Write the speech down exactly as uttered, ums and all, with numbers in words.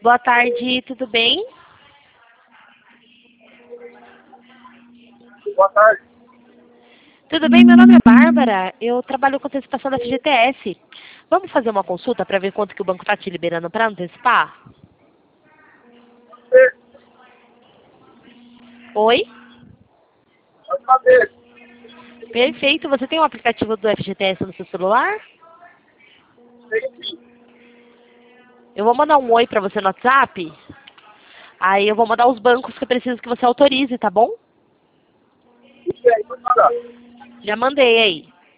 Boa tarde, tudo bem? Boa tarde. Tudo bem? Meu nome é Bárbara, eu trabalho com antecipação da F G T S. Vamos fazer uma consulta para ver quanto que o banco está te liberando para antecipar? Você Oi? vai saber. Perfeito, você tem um aplicativo do F G T S no seu celular? Tem sim. Eu vou mandar um oi para você no WhatsApp. Aí eu vou mandar os bancos que eu preciso que você autorize, tá bom? Isso aí, pode mandar. Já mandei aí.